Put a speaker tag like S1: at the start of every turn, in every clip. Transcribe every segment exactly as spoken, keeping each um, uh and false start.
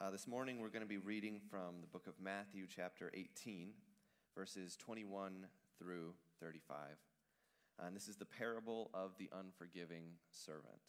S1: Uh, this morning we're going to be reading from the book of Matthew, chapter eighteen, verses twenty-one through thirty-five. Uh, and this is the parable of the unforgiving servant.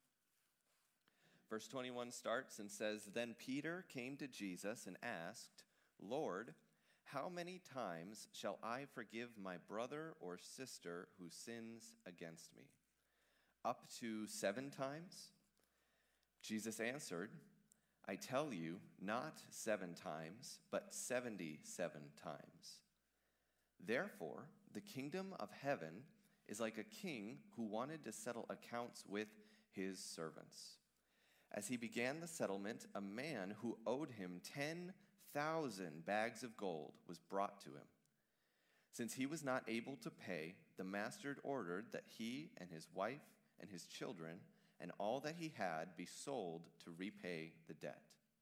S1: Verse twenty-one starts and says, "Then Peter came to Jesus and asked, 'Lord, how many times shall I forgive my brother or sister who sins against me? Up to seven times?' Jesus answered, 'I tell you, not seven times, but seventy-seven times. Therefore, the kingdom of heaven is like a king who wanted to settle accounts with his servants. As he began the settlement, a man who owed him ten thousand bags of gold was brought to him. Since he was not able to pay, the master ordered that he and his wife and his children and all that he had be sold to repay the debt.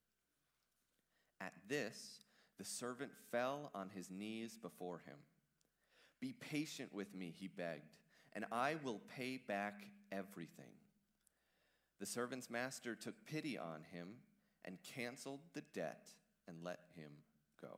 S1: At this, the servant fell on his knees before him. 'Be patient with me,' he begged, 'and I will pay back everything.' The servant's master took pity on him and canceled the debt and let him go.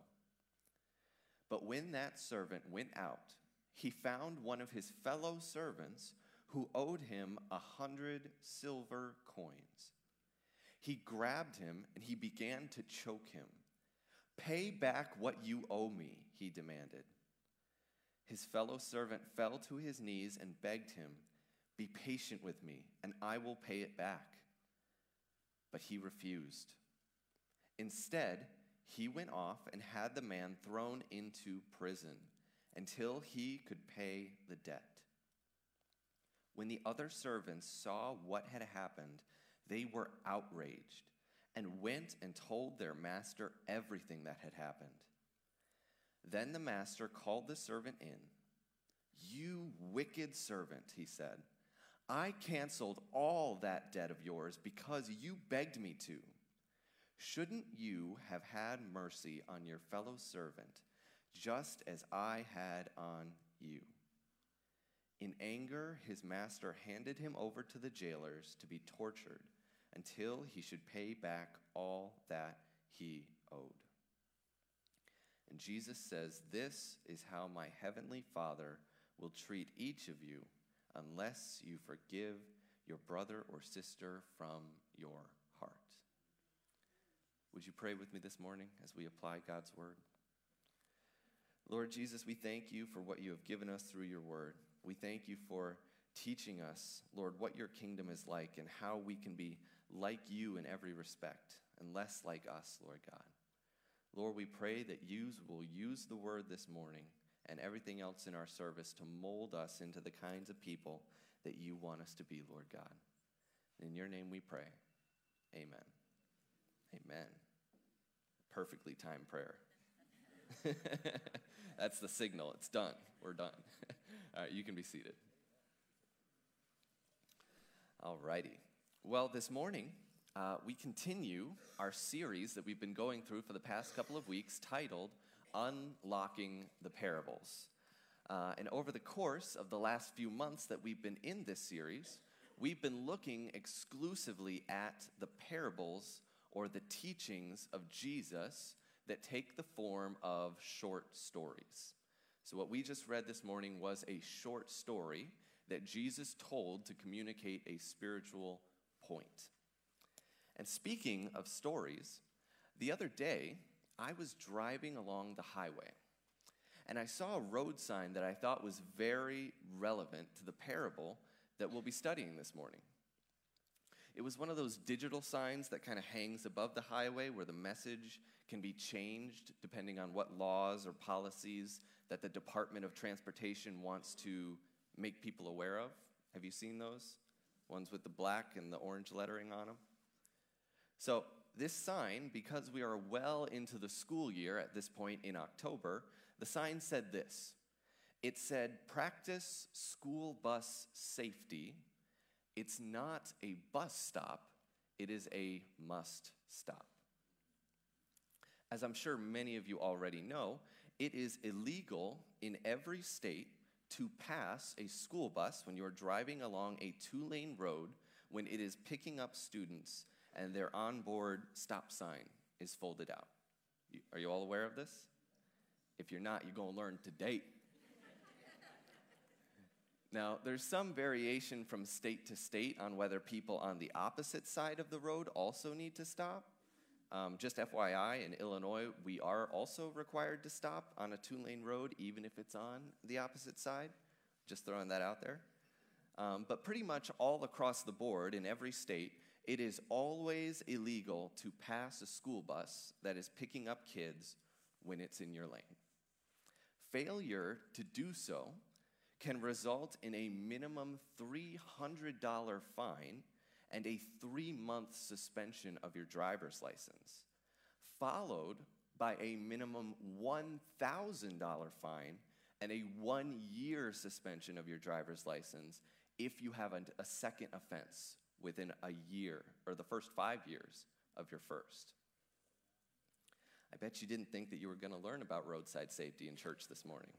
S1: But when that servant went out, he found one of his fellow servants who owed him a hundred silver coins. He grabbed him and he began to choke him. 'Pay back what you owe me,' he demanded. His fellow servant fell to his knees and begged him, 'Be patient with me, and I will pay it back.' But he refused. Instead, he went off and had the man thrown into prison until he could pay the debt. When the other servants saw what had happened, they were outraged and went and told their master everything that had happened. Then the master called the servant in. 'You wicked servant,' he said, 'I canceled all that debt of yours because you begged me to. Shouldn't you have had mercy on your fellow servant, just as I had on you?' In anger, his master handed him over to the jailers to be tortured until he should pay back all that he owed. And Jesus says, 'This is how my heavenly Father will treat each of you unless you forgive your brother or sister from your heart.'" Would you pray with me this morning as we apply God's word? Lord Jesus, we thank you for what you have given us through your word. We thank you for teaching us, Lord, what your kingdom is like and how we can be like you in every respect and less like us, Lord God. Lord, we pray that you will use the word this morning and everything else in our service to mold us into the kinds of people that you want us to be, Lord God. In your name we pray. Amen. Amen. Perfectly timed prayer. That's the signal. It's done. We're done. All right, you can be seated. All righty. Well, this morning, uh, we continue our series that we've been going through for the past couple of weeks titled Unlocking the Parables. Uh, and over the course of the last few months that we've been in this series, we've been looking exclusively at the parables or the teachings of Jesus that take the form of short stories. So what we just read this morning was a short story that Jesus told to communicate a spiritual point. And speaking of stories, the other day, I was driving along the highway, and I saw a road sign that I thought was very relevant to the parable that we'll be studying this morning. It was one of those digital signs that kind of hangs above the highway where the message can be changed depending on what laws or policies that the Department of Transportation wants to make people aware of. Have you seen those? Ones with the black and the orange lettering on them? So this sign, because we are well into the school year at this point in October, the sign said this. It said, "Practice school bus safety. It's not a bus stop, it is a must stop." As I'm sure many of you already know, it is illegal in every state to pass a school bus when you're driving along a two-lane road when it is picking up students and their onboard stop sign is folded out. Are you all aware of this? If you're not, you're going to learn today. Now, there's some variation from state to state on whether people on the opposite side of the road also need to stop. Um, just F Y I, in Illinois, we are also required to stop on a two-lane road, even if it's on the opposite side. Just throwing that out there. Um, but pretty much all across the board, in every state, it is always illegal to pass a school bus that is picking up kids when it's in your lane. Failure to do so can result in a minimum three hundred dollars fine and a three-month suspension of your driver's license, followed by a minimum one thousand dollars fine and a one-year suspension of your driver's license if you have a, a second offense within a year, or the first five years of your first. I bet you didn't think that you were going to learn about roadside safety in church this morning.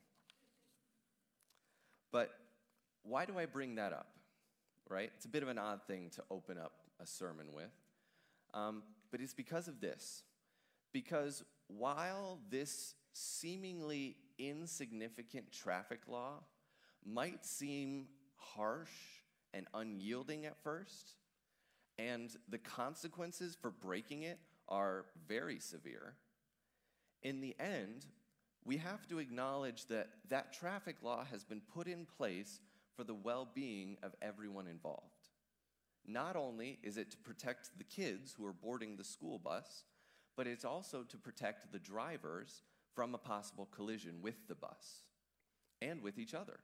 S1: But why do I bring that up, right? It's a bit of an odd thing to open up a sermon with. Um, but it's because of this. Because while this seemingly insignificant traffic law might seem harsh and unyielding at first, and the consequences for breaking it are very severe, in the end, we have to acknowledge that that traffic law has been put in place for the well-being of everyone involved. Not only is it to protect the kids who are boarding the school bus, but it's also to protect the drivers from a possible collision with the bus and with each other.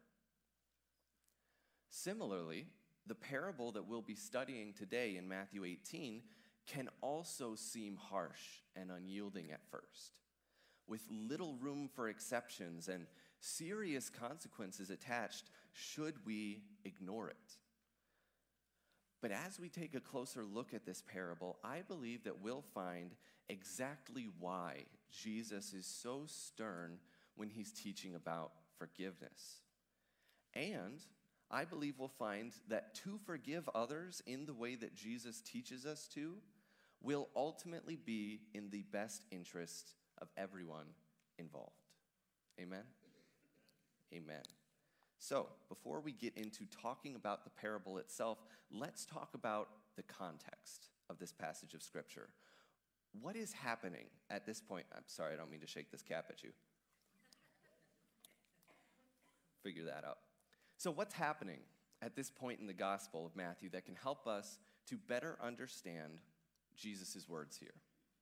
S1: Similarly, the parable that we'll be studying today in Matthew eighteen can also seem harsh and unyielding at first, with little room for exceptions and serious consequences attached should we ignore it. But as we take a closer look at this parable, I believe that we'll find exactly why Jesus is so stern when he's teaching about forgiveness. And I believe we'll find that to forgive others in the way that Jesus teaches us to will ultimately be in the best interest of everyone involved. Amen? Amen. So, before we get into talking about the parable itself, let's talk about the context of this passage of Scripture. What is happening at this point? I'm sorry, I don't mean to shake this cap at you. Figure that out. So, what's happening at this point in the Gospel of Matthew that can help us to better understand Jesus' words here?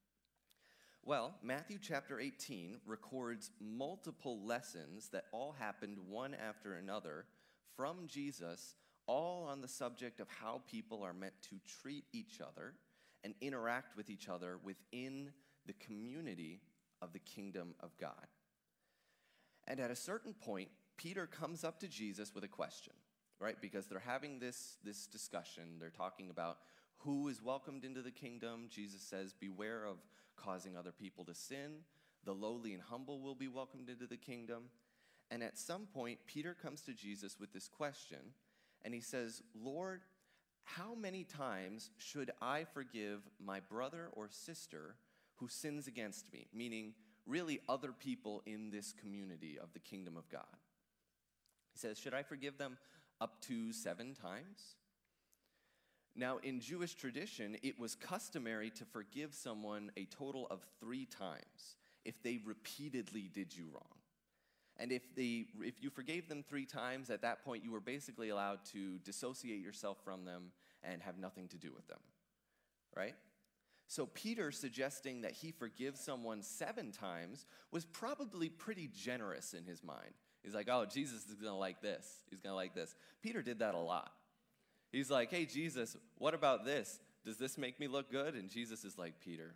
S1: Well, Matthew chapter eighteen records multiple lessons that all happened one after another from Jesus, all on the subject of how people are meant to treat each other and interact with each other within the community of the kingdom of God. And at a certain point, Peter comes up to Jesus with a question, right? Because they're having this, this discussion. They're talking about who is welcomed into the kingdom. Jesus says, beware of causing other people to sin. The lowly and humble will be welcomed into the kingdom. And at some point, Peter comes to Jesus with this question, and he says, Lord, how many times should I forgive my brother or sister who sins against me? Meaning, really other people in this community of the kingdom of God. He says, should I forgive them up to seven times? Now, in Jewish tradition, it was customary to forgive someone a total of three times if they repeatedly did you wrong. And if they, if you forgave them three times, at that point, you were basically allowed to dissociate yourself from them and have nothing to do with them, right? So Peter suggesting that he forgives someone seven times was probably pretty generous in his mind. He's like, oh, Jesus is going to like this. He's going to like this. Peter did that a lot. He's like, hey, Jesus, what about this? Does this make me look good? And Jesus is like, Peter,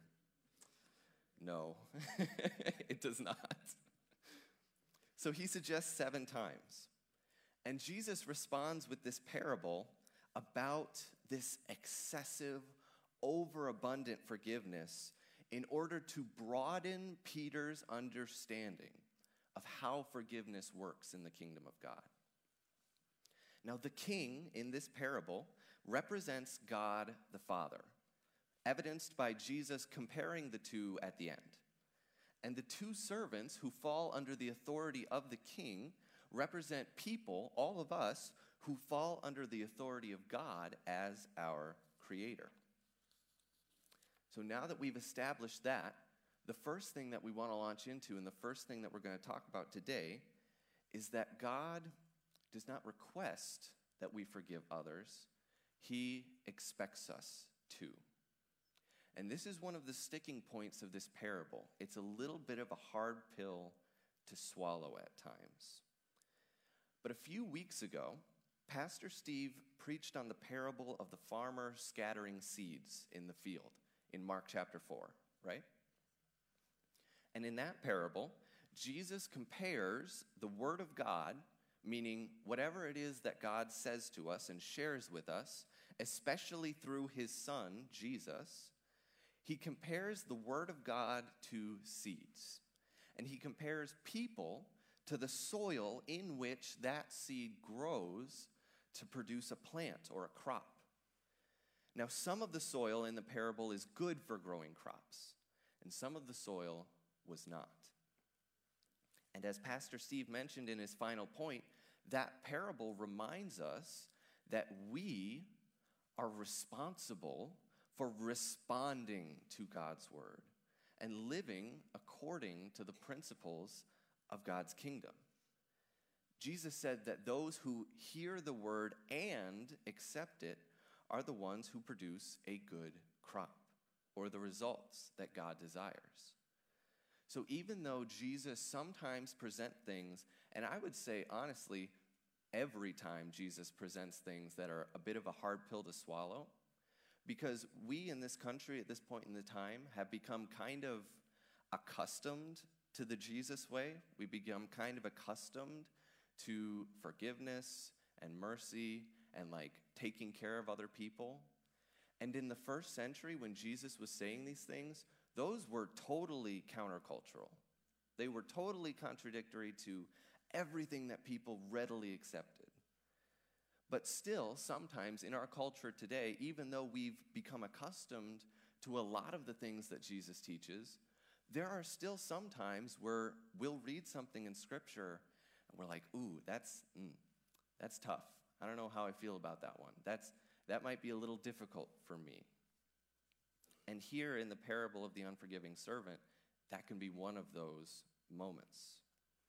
S1: no, it does not. So he suggests seven times. And Jesus responds with this parable about this excessive, overabundant forgiveness in order to broaden Peter's understanding of how forgiveness works in the kingdom of God. Now, the king in this parable represents God the Father. evidenced by Jesus comparing the two at the end. And the two servants who fall under the authority of the king represent people, all of us, who fall under the authority of God as our creator. So now that we've established that, the first thing that we want to launch into, and the first thing that we're going to talk about today, is that God does not request that we forgive others. He expects us to. And this is one of the sticking points of this parable. It's a little bit of a hard pill to swallow at times. But a few weeks ago, Pastor Steve preached on the parable of the farmer scattering seeds in the field in Mark chapter four, right? And in that parable, Jesus compares the Word of God, meaning whatever it is that God says to us and shares with us, especially through his Son, Jesus, he compares the Word of God to seeds. And he compares people to the soil in which that seed grows to produce a plant or a crop. Now, some of the soil in the parable is good for growing crops, and some of the soil was not. And as Pastor Steve mentioned in his final point, that parable reminds us that we are responsible for responding to God's word and living according to the principles of God's kingdom. Jesus said that those who hear the word and accept it are the ones who produce a good crop, or the results that God desires. So even though Jesus sometimes presents things, and I would say honestly, every time Jesus presents things that are a bit of a hard pill to swallow, because we in this country at this point in the time have become kind of accustomed to the Jesus way. We become kind of accustomed to forgiveness and mercy and like taking care of other people. And in the first century, when Jesus was saying these things, those were totally countercultural. They were totally contradictory to everything that people readily accepted. But still, sometimes in our culture today, even though we've become accustomed to a lot of the things that Jesus teaches, there are still some times where we'll read something in Scripture and we're like, ooh, that's mm, that's tough. I don't know how I feel about that one. That's that might be a little difficult for me. And here in the parable of the unforgiving servant, that can be one of those moments.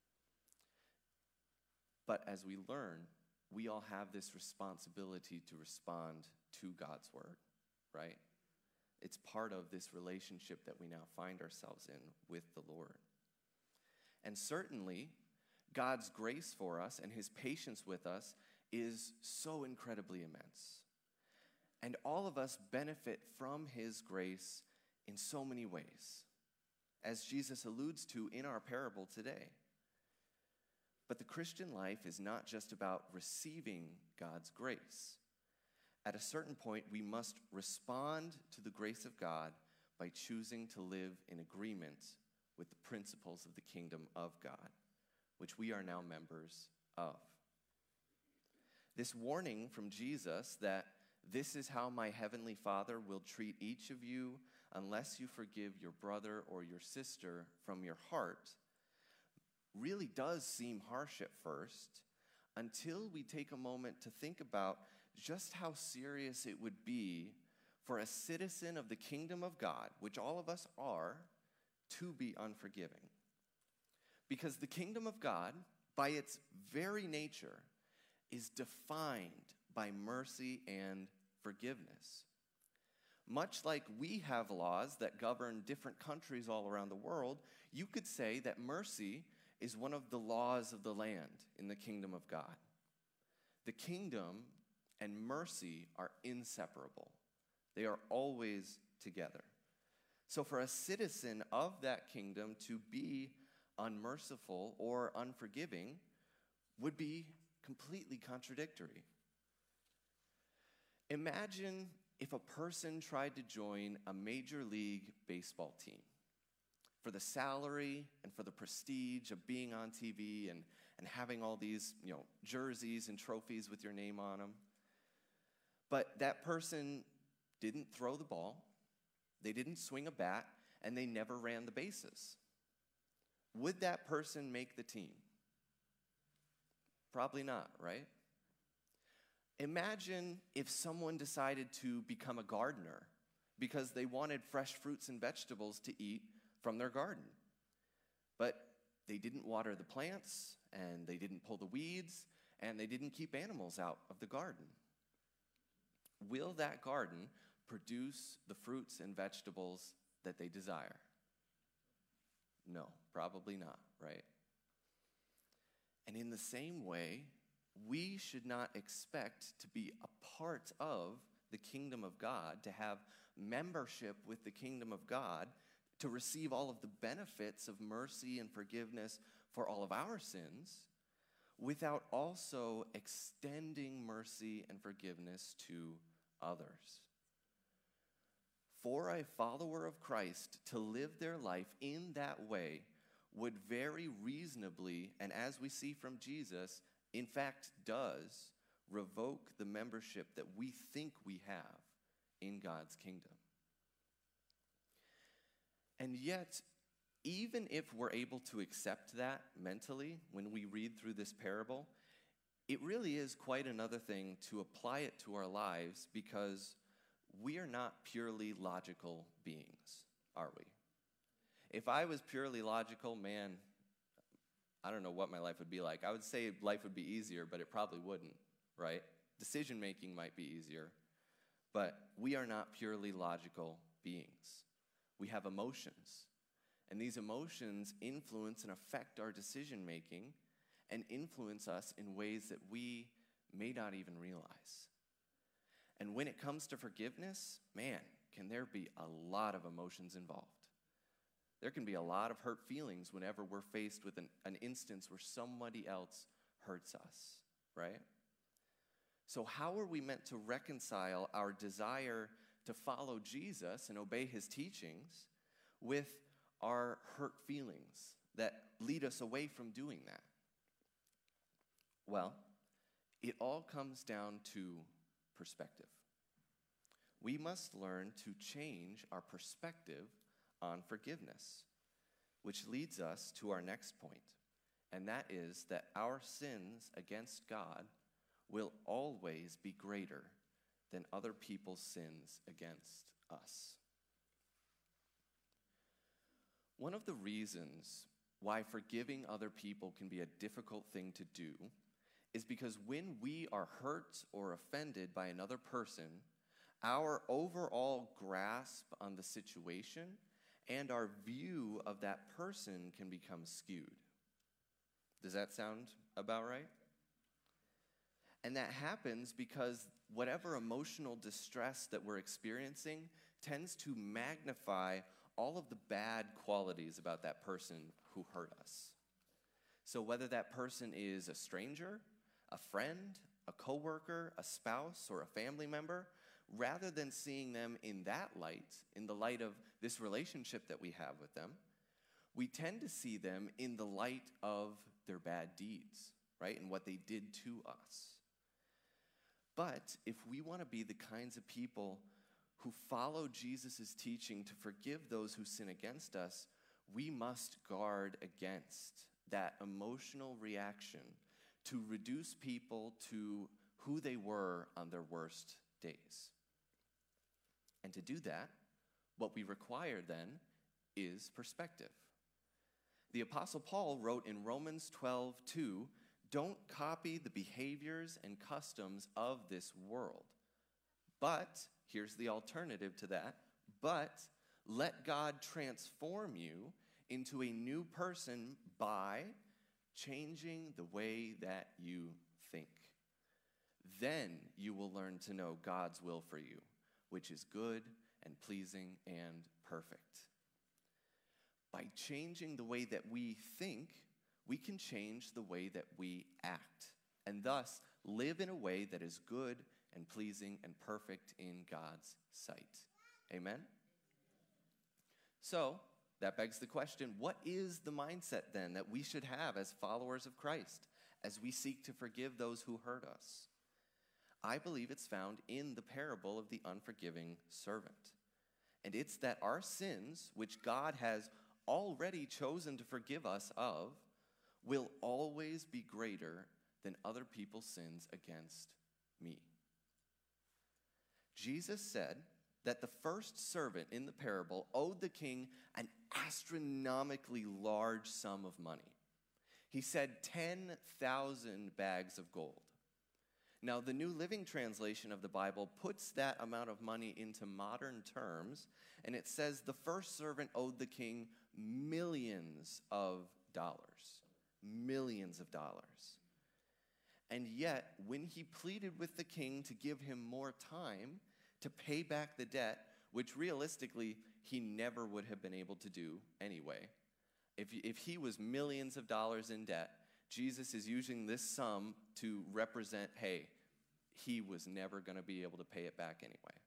S1: But as we learn, we all have this responsibility to respond to God's word, right? It's part of this relationship that we now find ourselves in with the Lord. And certainly, God's grace for us and his patience with us is so incredibly immense. And all of us benefit from his grace in so many ways, as Jesus alludes to in our parable today. But the Christian life is not just about receiving God's grace. At a certain point, we must respond to the grace of God by choosing to live in agreement with the principles of the kingdom of God, which we are now members of. This warning from Jesus that this is how my heavenly Father will treat each of you unless you forgive your brother or your sister from your heart really does seem harsh at first, until we take a moment to think about just how serious it would be for a citizen of the kingdom of God, which all of us are, to be unforgiving. Because the kingdom of God, by its very nature, is defined by mercy and forgiveness. Much like we have laws that govern different countries all around the world, you could say that mercy is one of the laws of the land in the kingdom of God. The kingdom and mercy are inseparable. They are always together. So for a citizen of that kingdom to be unmerciful or unforgiving would be completely contradictory. Imagine if a person tried to join a major league baseball team for the salary and for the prestige of being on T V and, and having all these, you know, jerseys and trophies with your name on them. But that person didn't throw the ball, they didn't swing a bat, and they never ran the bases. Would that person make the team? Probably not, right? Imagine if someone decided to become a gardener because they wanted fresh fruits and vegetables to eat from their garden. But they didn't water the plants, and they didn't pull the weeds, and they didn't keep animals out of the garden. Will that garden produce the fruits and vegetables that they desire? No, probably not, right? And in the same way, we should not expect to be a part of the kingdom of God, to have membership with the kingdom of God, to receive all of the benefits of mercy and forgiveness for all of our sins, without also extending mercy and forgiveness to others. For a follower of Christ to live their life in that way would very reasonably, and as we see from Jesus, in fact does, revoke the membership that we think we have in God's kingdom. And yet, even if we're able to accept that mentally when we read through this parable, it really is quite another thing to apply it to our lives, because we are not purely logical beings, are we? If I was purely logical, man, I don't know what my life would be like. I would say life would be easier, but it probably wouldn't, right? Decision making might be easier, but we are not purely logical beings. We have emotions, and these emotions influence and affect our decision making and influence us in ways that we may not even realize. And when it comes to forgiveness, man, can there be a lot of emotions involved. There can be a lot of hurt feelings whenever we're faced with an, an instance where somebody else hurts us, right? So how are we meant to reconcile our desire to follow Jesus and obey his teachings with our hurt feelings that lead us away from doing that? Well, it all comes down to perspective. We must learn to change our perspective on forgiveness, which leads us to our next point, and that is that our sins against God will always be greater than other people's sins against us. One of the reasons why forgiving other people can be a difficult thing to do is because when we are hurt or offended by another person, our overall grasp on the situation and our view of that person can become skewed. Does that sound about right? And that happens because whatever emotional distress that we're experiencing tends to magnify all of the bad qualities about that person who hurt us. So whether that person is a stranger, a friend, a coworker, a spouse, or a family member, rather than seeing them in that light, in the light of this relationship that we have with them, we tend to see them in the light of their bad deeds, right? And what they did to us. But if we want to be the kinds of people who follow Jesus' teaching to forgive those who sin against us, we must guard against that emotional reaction to reduce people to who they were on their worst days. And to do that, what we require then is perspective. The Apostle Paul wrote in Romans twelve two, "Don't copy the behaviors and customs of this world. But," here's the alternative to that, "but let God transform you into a new person by changing the way that you think. Then you will learn to know God's will for you, which is good and pleasing and perfect." By changing the way that we think, we can change the way that we act, and thus live in a way that is good and pleasing and perfect in God's sight. Amen? So, that begs the question, what is the mindset then that we should have as followers of Christ as we seek to forgive those who hurt us? I believe it's found in the parable of the unforgiving servant. And it's that our sins, which God has already chosen to forgive us of, will always be greater than other people's sins against me. Jesus said that the first servant in the parable owed the king an astronomically large sum of money. He said ten thousand bags of gold. Now, the New Living Translation of the Bible puts that amount of money into modern terms, and it says the first servant owed the king millions of dollars. Millions of dollars. And yet, when he pleaded with the king to give him more time to pay back the debt, which realistically he never would have been able to do anyway, if, if he was millions of dollars in debt, Jesus is using this sum to represent, hey, he was never going to be able to pay it back anyway.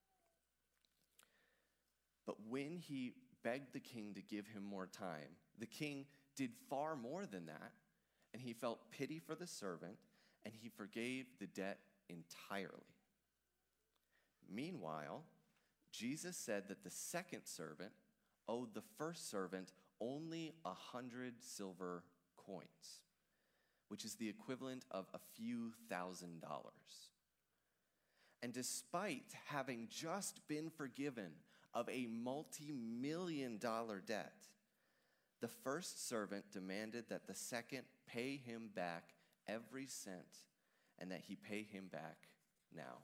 S1: But when he begged the king to give him more time, the king did far more than that, and he felt pity for the servant, and he forgave the debt entirely. Meanwhile, Jesus said that the second servant owed the first servant only a hundred silver coins, which is the equivalent of a few thousand dollars. And despite having just been forgiven of a multi-million dollar debt, the first servant demanded that the second pay him back every cent and that he pay him back now.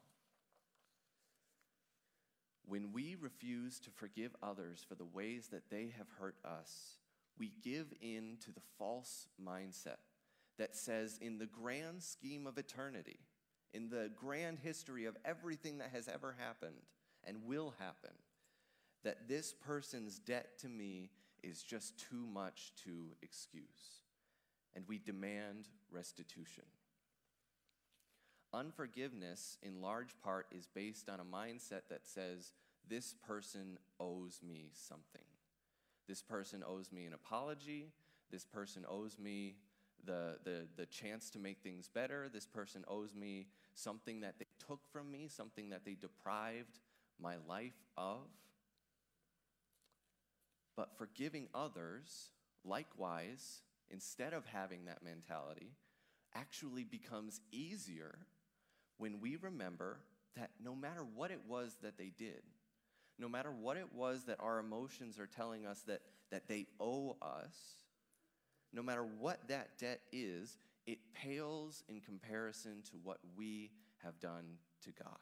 S1: When we refuse to forgive others for the ways that they have hurt us, we give in to the false mindset that says in the grand scheme of eternity, in the grand history of everything that has ever happened and will happen, that this person's debt to me is just too much to excuse, and we demand restitution. Unforgiveness, in large part, is based on a mindset that says, this person owes me something. This person owes me an apology. This person owes me the, the, the chance to make things better. This person owes me something that they took from me, something that they deprived my life of. But forgiving others, likewise, instead of having that mentality, actually becomes easier when we remember that no matter what it was that they did, no matter what it was that our emotions are telling us that, that they owe us, no matter what that debt is, it pales in comparison to what we have done to God.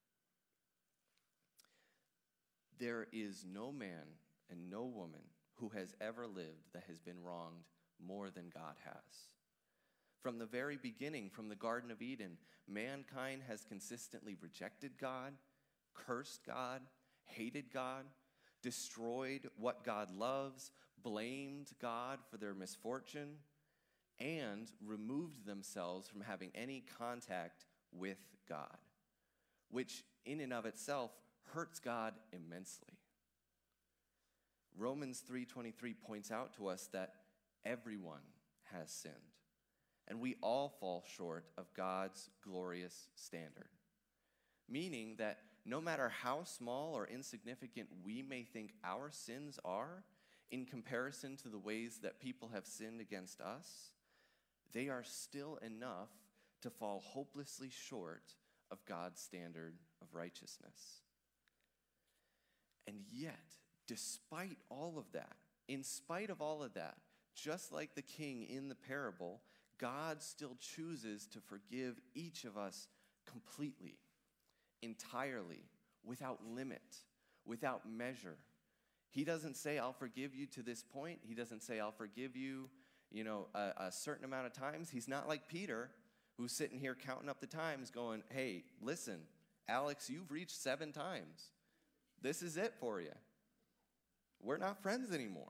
S1: There is no man and no woman who has ever lived that has been wronged more than God has. From the very beginning, from the Garden of Eden, mankind has consistently rejected God, cursed God, hated God, destroyed what God loves, blamed God for their misfortune, and removed themselves from having any contact with God, which in and of itself hurts God immensely. Romans three twenty-three points out to us that everyone has sinned, and we all fall short of God's glorious standard, meaning that no matter how small or insignificant we may think our sins are in comparison to the ways that people have sinned against us, they are still enough to fall hopelessly short of God's standard of righteousness. And yet, despite all of that, in spite of all of that, just like the king in the parable, God still chooses to forgive each of us completely, entirely, without limit, without measure. He doesn't say, I'll forgive you to this point. He doesn't say, I'll forgive you, you know, a, a certain amount of times. He's not like Peter, who's sitting here counting up the times going, hey, listen, Alex, you've reached seven times. This is it for you. We're not friends anymore.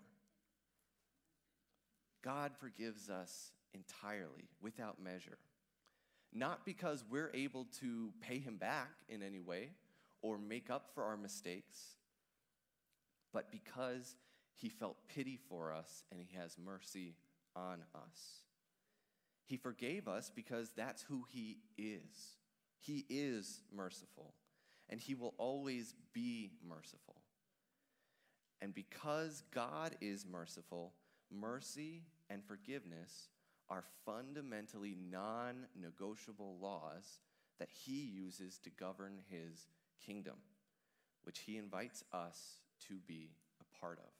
S1: God forgives us entirely, without measure. Not because we're able to pay him back in any way or make up for our mistakes, but because he felt pity for us and he has mercy on us. He forgave us because that's who he is. He is merciful, and he will always be merciful. And because God is merciful, mercy and forgiveness are fundamentally non-negotiable laws that he uses to govern his kingdom, which he invites us to be a part of.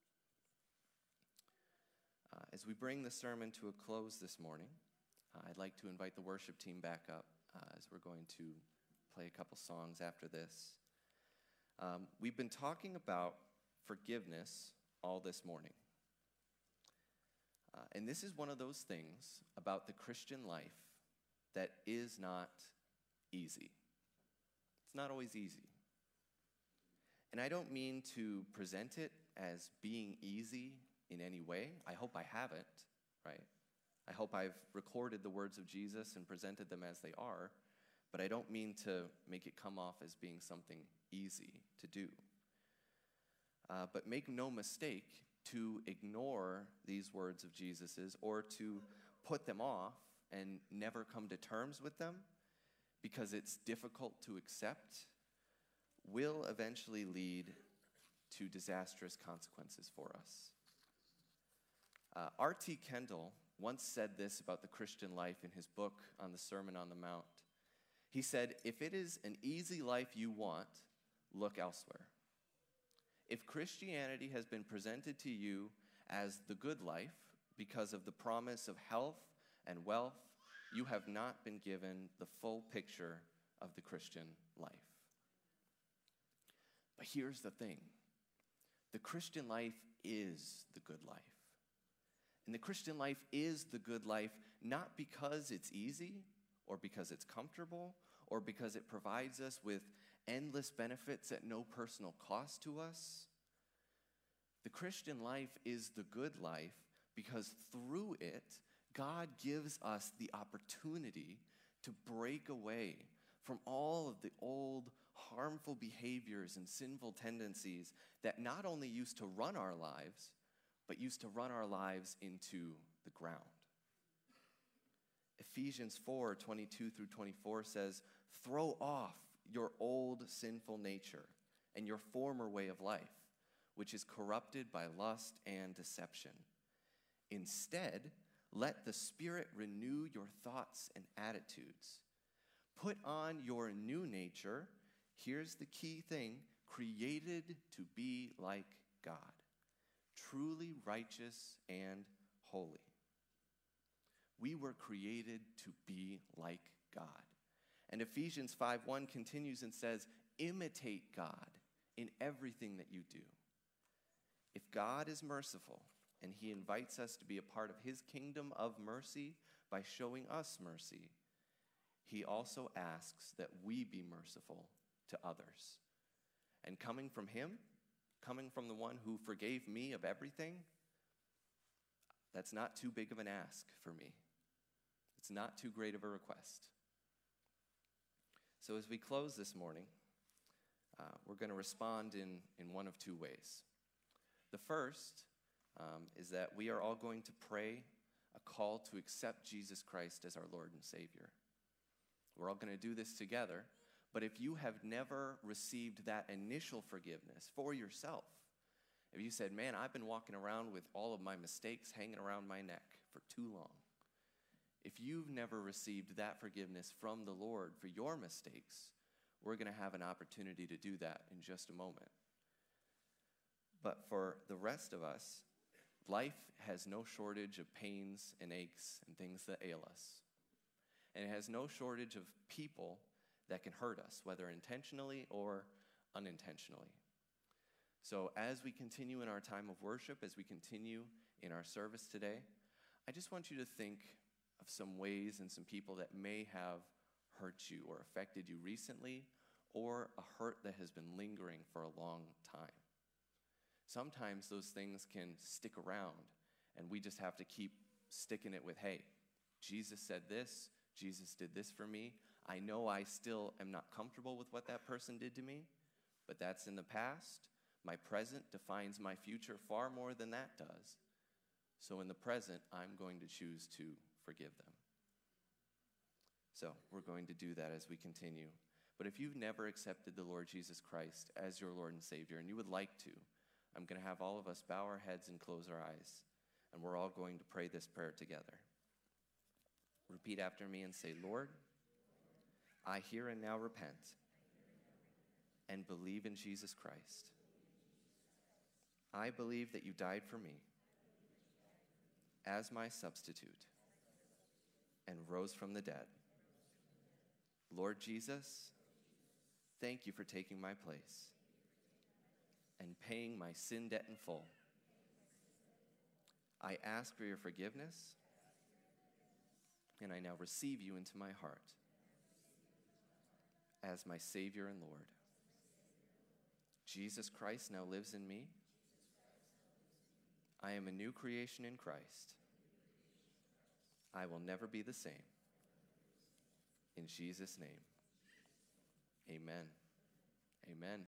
S1: Uh, as we bring the sermon to a close this morning, uh, I'd like to invite the worship team back up uh, as we're going to play a couple songs after this. Um, we've been talking about forgiveness all this morning. Uh, and this is one of those things about the Christian life that is not easy. It's not always easy. And I don't mean to present it as being easy in any way. I hope I haven't, right? I hope I've recorded the words of Jesus and presented them as they are, but I don't mean to make it come off as being something easy to do. Uh, but make no mistake, to ignore these words of Jesus's or to put them off and never come to terms with them because it's difficult to accept will eventually lead to disastrous consequences for us. Uh, R T Kendall once said this about the Christian life in his book on the Sermon on the Mount. He said, "If it is an easy life you want, look elsewhere. If Christianity has been presented to you as the good life because of the promise of health and wealth, you have not been given the full picture of the Christian life." But here's the thing. The Christian life is the good life. And the Christian life is the good life not because it's easy or because it's comfortable or because it provides us with endless benefits at no personal cost to us. The Christian life is the good life because through it, God gives us the opportunity to break away from all of the old harmful behaviors and sinful tendencies that not only used to run our lives, but used to run our lives into the ground. Ephesians four, twenty-two through twenty-four says, "Throw off your old sinful nature and your former way of life, which is corrupted by lust and deception. Instead, let the Spirit renew your thoughts and attitudes. Put on your new nature," here's the key thing, "created to be like God, truly righteous and holy." We were created to be like God. And Ephesians five one continues and says, "Imitate God in everything that you do." If God is merciful and he invites us to be a part of his kingdom of mercy by showing us mercy, he also asks that we be merciful to others. And coming from him, coming from the one who forgave me of everything, that's not too big of an ask for me. It's not too great of a request. So as we close this morning, uh, we're going to respond in, in one of two ways. The first um, is that we are all going to pray a call to accept Jesus Christ as our Lord and Savior. We're all going to do this together, but if you have never received that initial forgiveness for yourself, if you said, "Man, I've been walking around with all of my mistakes hanging around my neck for too long," if you've never received that forgiveness from the Lord for your mistakes, we're going to have an opportunity to do that in just a moment. But for the rest of us, life has no shortage of pains and aches and things that ail us. And it has no shortage of people that can hurt us, whether intentionally or unintentionally. So as we continue in our time of worship, as we continue in our service today, I just want you to think of some ways and some people that may have hurt you or affected you recently, or a hurt that has been lingering for a long time. Sometimes those things can stick around, and we just have to keep sticking it with, "Hey, Jesus said this, Jesus did this for me. I know I still am not comfortable with what that person did to me, but that's in the past. My present defines my future far more than that does. So in the present, I'm going to choose to forgive them." So we're going to do that as we continue. But if you've never accepted the Lord Jesus Christ as your Lord and Savior, and you would like to, I'm going to have all of us bow our heads and close our eyes, and we're all going to pray this prayer together. Repeat after me and say, Lord, I hear and now repent and believe in Jesus Christ. I believe that you died for me as my substitute and rose from the dead. Lord Jesus, thank you for taking my place and paying my sin debt in full. I ask for your forgiveness, and I now receive you into my heart as my Savior and Lord. Jesus Christ now lives in me. I am a new creation in Christ. I will never be the same. In Jesus' name, amen. Amen.